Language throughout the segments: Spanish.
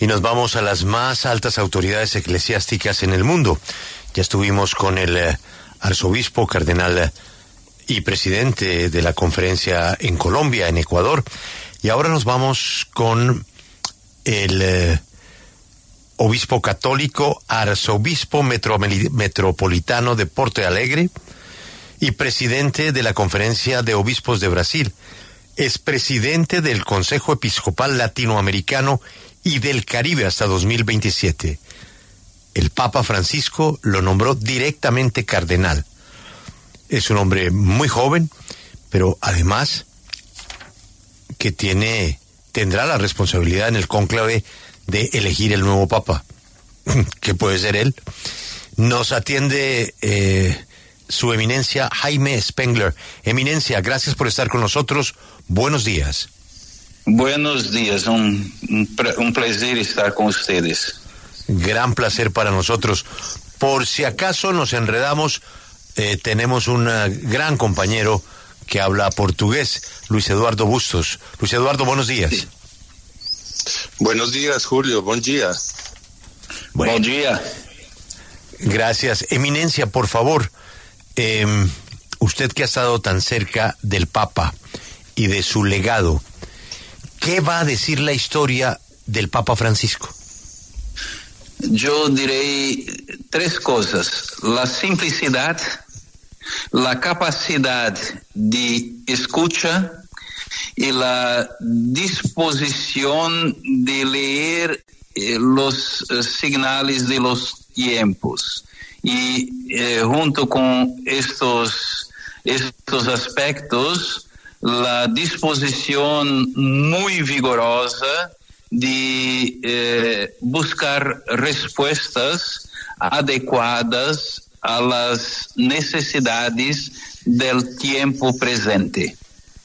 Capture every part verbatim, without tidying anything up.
Y nos vamos a las más altas autoridades eclesiásticas en el mundo. Ya estuvimos con el eh, arzobispo, cardenal eh, y presidente de la conferencia en Colombia, en Ecuador. Y ahora nos vamos con el eh, obispo católico, arzobispo metro, metropolitano de Porto Alegre y presidente de la Conferencia de Obispos de Brasil. Es presidente del Consejo Episcopal Latinoamericano y del Caribe hasta dos mil veintisiete. El Papa Francisco lo nombró directamente cardenal. Es un hombre muy joven, pero además que tiene, tendrá la responsabilidad en el cónclave de elegir el nuevo Papa, que puede ser él. Nos atiende eh, su eminencia Jaime Spengler. Eminencia, gracias por estar con nosotros. Buenos días. Buenos días, un, un, un placer estar con ustedes. Gran placer para nosotros. Por si acaso nos enredamos, eh, tenemos un uh, gran compañero que habla portugués, Luis Eduardo Bustos. Luis Eduardo, buenos días. Sí. Buenos días, Julio, buen día. Bueno, buen día. Gracias. Eminencia, por favor, eh, usted que ha estado tan cerca del Papa y de su legado, ¿qué va a decir la historia del Papa Francisco? Yo diré tres cosas: la simplicidad, la capacidad de escucha y la disposición de leer eh, los eh, señales de los tiempos. Y eh, junto con estos, estos aspectos, la disposición muy vigorosa de eh, buscar respuestas adecuadas a las necesidades del tiempo presente.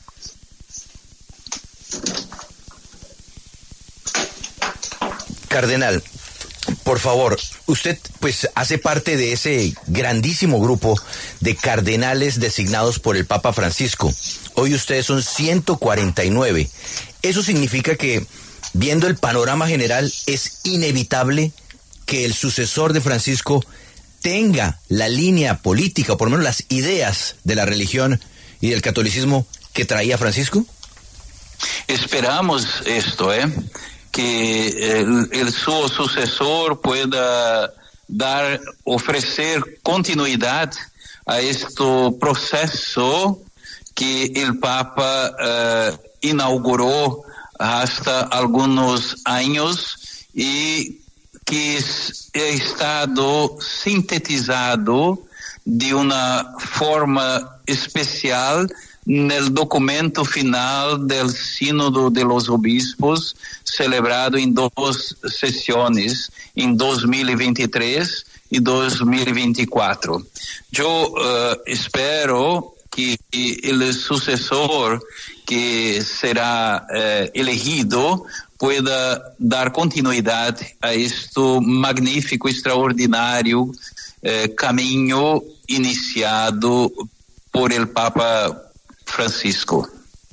Cardenal, por favor, usted pues hace parte de ese grandísimo grupo de cardenales designados por el Papa Francisco. Hoy ustedes son ciento cuarenta y nueve. Eso significa que, viendo el panorama general, es inevitable que el sucesor de Francisco tenga la línea política, o por lo menos las ideas de la religión y del catolicismo que traía Francisco. Esperamos esto, ¿eh? que el, el su sucesor pueda dar, ofrecer continuidad a este proceso que el Papa uh, inauguró hasta algunos años y que ha estado sintetizado de una forma especial en el documento final del Sínodo de los Obispos, celebrado en dos sesiones, en dos mil veintitrés y dos mil veinticuatro. Yo uh, espero que el sucesor que será uh, elegido pueda dar continuidad a este magnífico, extraordinario uh, camino iniciado por el Papa Francisco.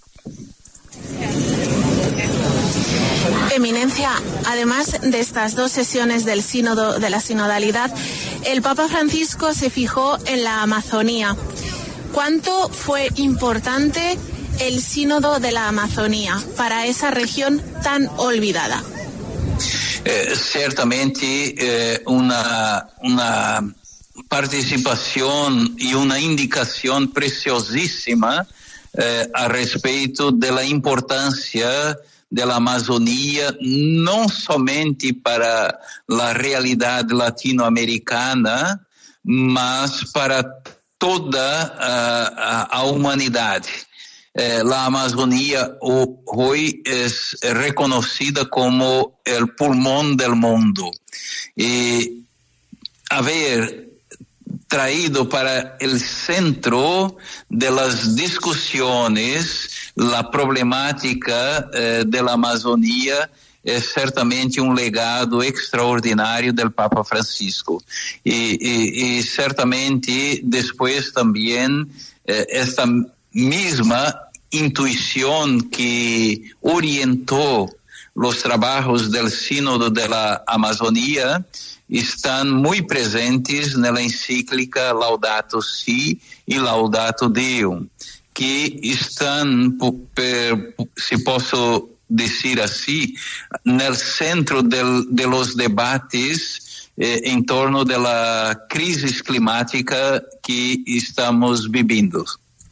Eminencia, además de estas dos sesiones del sínodo, de la sinodalidad, el Papa Francisco se fijó en la Amazonía. ¿Cuánto fue importante el sínodo de la Amazonía para esa región tan olvidada? Eh, ciertamente eh, una, una participación y una indicación preciosísima eh, a respecto de la importancia de la Amazonía, no solamente para la realidad latinoamericana, mas para toda uh, a humanidad. Eh, la Amazonía hoy es reconocida como el pulmón del mundo. Y haber traído para el centro de las discusiones la problemática eh, de la Amazonía es certamente un legado extraordinario del Papa Francisco. Y, y, y certamente después también eh, esta misma intuición que orientó los trabajos del Sínodo de la Amazonía están muy presentes en la encíclica Laudato Si y Laudato Deum, que están, si puedo decir así, en el centro del, de los debates eh, en torno de la crisis climática que estamos viviendo.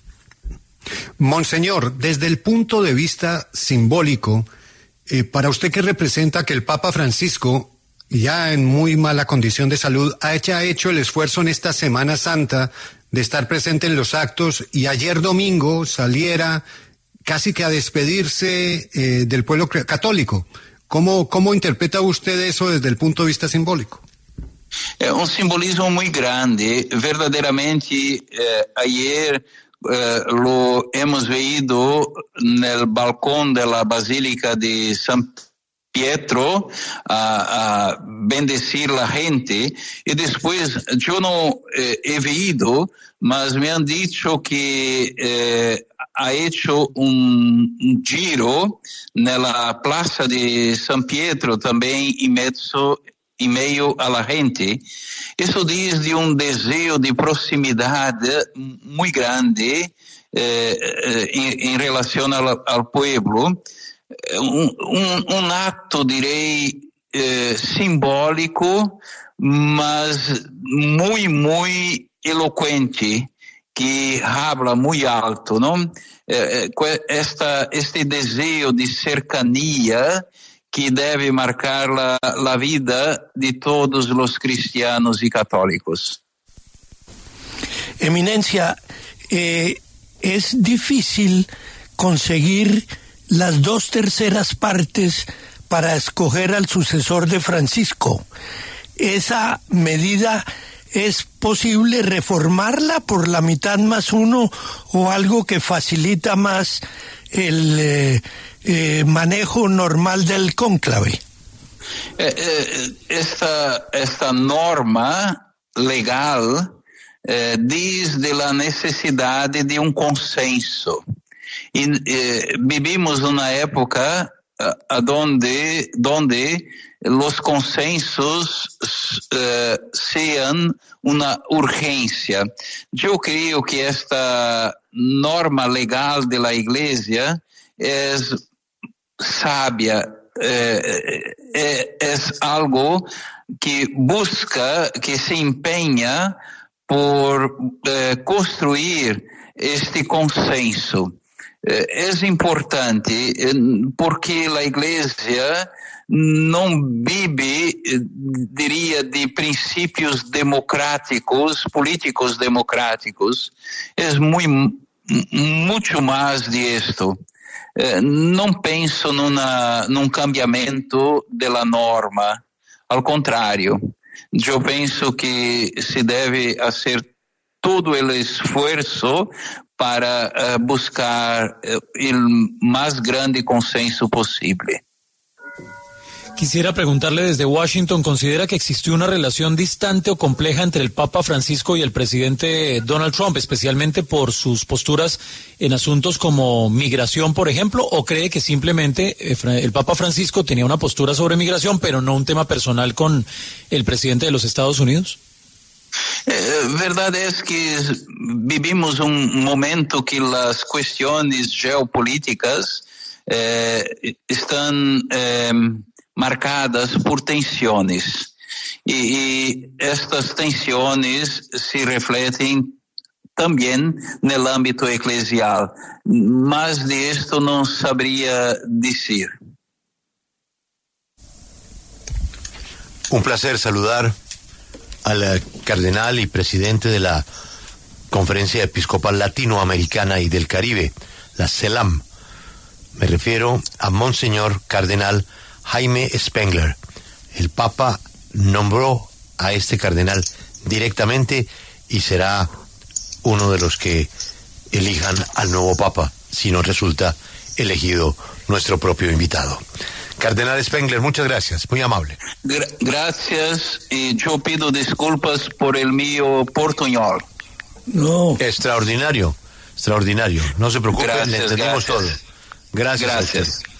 Monseñor, desde el punto de vista simbólico, eh, para usted, ¿qué representa que el Papa Francisco, ya en muy mala condición de salud, haya hecho el esfuerzo en esta Semana Santa de estar presente en los actos y ayer domingo saliera casi que a despedirse eh, del pueblo católico? ¿Cómo, ¿Cómo interpreta usted eso desde el punto de vista simbólico? Es un simbolismo muy grande. Verdaderamente, eh, ayer eh, lo hemos visto en el balcón de la Basílica de San Pietro a, a bendecir la gente, y después yo no eh, he visto, mas me han dicho que eh, ha hecho un, un giro en la plaza de San Pietro también en medio, en medio a la gente. Eso dice de un deseo de proximidad muy grande eh, eh, en, en relación al, al pueblo. Un, un, un acto, direi, eh, simbólico, mas muy, muy elocuente, que habla muy alto, ¿no? Eh, esta, este deseo de cercanía que debe marcar la, la vida de todos los cristianos y católicos. Eminencia, eh, es difícil conseguir las dos terceras partes para escoger al sucesor de Francisco. ¿Esa medida es posible reformarla por la mitad más uno o algo que facilita más el eh, eh, manejo normal del cónclave? Eh, eh, esta, esta norma legal eh, dice de la necesidad de un consenso. Y eh, vivimos una época a, a donde, donde los consensos eh, sean una urgencia. Yo creo que esta norma legal de la Iglesia es sabia, eh, eh, es algo que busca, que se empeña por eh, construir este consenso. Es importante porque la Iglesia no vive, diría, de principios democráticos, políticos democráticos. Es muy, mucho más de esto. No pienso en un cambiamiento de la norma. Al contrario, yo pienso que se debe hacer todo el esfuerzo para uh, buscar uh, el más grande consenso posible. Quisiera preguntarle desde Washington, ¿considera que existió una relación distante o compleja entre el Papa Francisco y el presidente Donald Trump, especialmente por sus posturas en asuntos como migración, por ejemplo, o cree que simplemente el Papa Francisco tenía una postura sobre migración, pero no un tema personal con el presidente de los Estados Unidos? Eh, verdad es que vivimos un momento que las cuestiones geopolíticas eh, están eh, marcadas por tensiones y, y estas tensiones se reflejan también en el ámbito eclesial. Más de esto no sabría decir. Un placer saludar al cardenal y presidente de la Conferencia Episcopal Latinoamericana y del Caribe, la CELAM. Me refiero a Monseñor Cardenal Jaime Spengler. El Papa nombró a este cardenal directamente y será uno de los que elijan al nuevo Papa, si no resulta elegido nuestro propio invitado. Cardenal Spengler, muchas gracias, muy amable. Gra- gracias, y yo pido disculpas por el mío portuñol. No. Extraordinario, extraordinario. No se preocupe, Gracias, le entendimos gracias. todo. Gracias. Gracias. A usted.